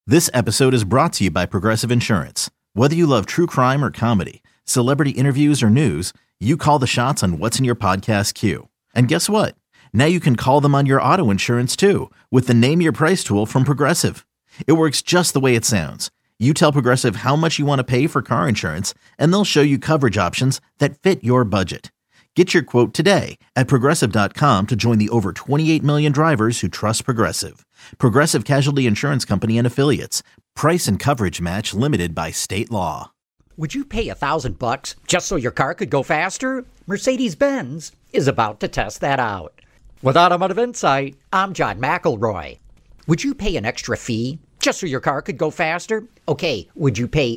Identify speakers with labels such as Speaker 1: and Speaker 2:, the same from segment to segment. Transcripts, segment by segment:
Speaker 1: This episode is brought to you by Progressive Insurance. Whether you love true crime or comedy, celebrity interviews or news, you call the shots on what's in your podcast queue. And guess what? Now you can call them on your auto insurance too with the Name Your Price tool from Progressive. It works just the way it sounds. You tell Progressive how much you want to pay for car insurance, and they'll show you coverage options that fit your budget. Get your quote today at Progressive.com to join the over 28 million drivers who trust Progressive. Progressive Casualty Insurance Company and Affiliates. Price and coverage match limited by state law.
Speaker 2: Would you pay $1,000 just so your car could go faster? Mercedes-Benz is about to test that out. With Automotive Insight, I'm John McElroy. Would you pay an extra fee just so your car could go faster? Okay, would you pay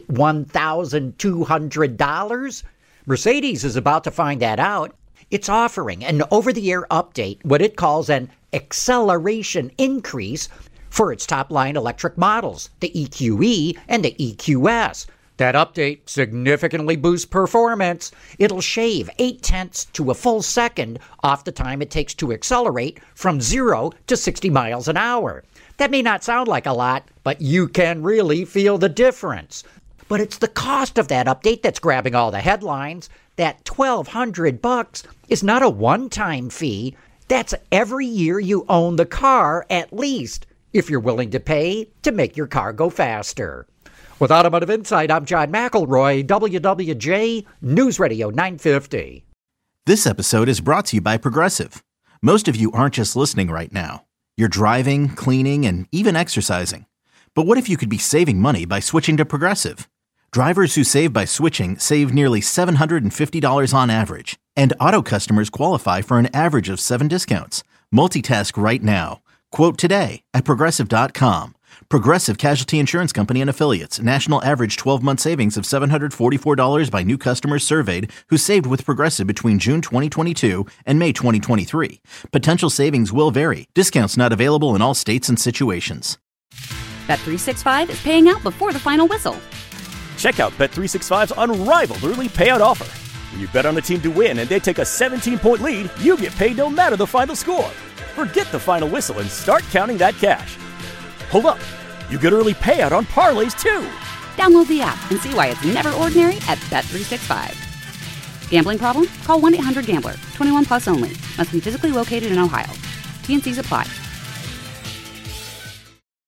Speaker 2: $1,200? Mercedes is about to find that out. It's offering an over-the-air update, what it calls an acceleration increase for its top-line electric models, the EQE and the EQS. That update significantly boosts performance. It'll shave 0.8 to a full second off the time it takes to accelerate from 0 to 60 miles an hour. That may not sound like a lot, but you can really feel the difference. But it's the cost of that update that's grabbing all the headlines. That $1,200 is not a one-time fee. That's every year you own the car, at least, if you're willing to pay to make your car go faster. With Automotive Insight, I'm John McElroy, WWJ News Radio 950.
Speaker 1: This episode is brought to you by Progressive. Most of you aren't just listening right now. You're driving, cleaning, and even exercising. But what if you could be saving money by switching to Progressive? Drivers who save by switching save nearly $750 on average, and auto customers qualify for an average of 7 discounts. Multitask right now. Quote today at Progressive.com. Progressive Casualty Insurance Company and Affiliates. National average 12-month savings of $744 by new customers surveyed who saved with Progressive between June 2022 and May 2023. Potential savings will vary. Discounts not available in all states and situations.
Speaker 3: Bet365 is paying out before the final whistle.
Speaker 4: Check out Bet365's unrivaled early payout offer. When you bet on a team to win and they take a 17-point lead, you get paid no matter the final score. Forget the final whistle and start counting that cash. Hold up. You get early payout on parlays, too.
Speaker 3: Download the app and see why it's never ordinary at Bet365. Gambling problem? Call 1-800-GAMBLER. 21 plus only. Must be physically located in Ohio. T&Cs apply.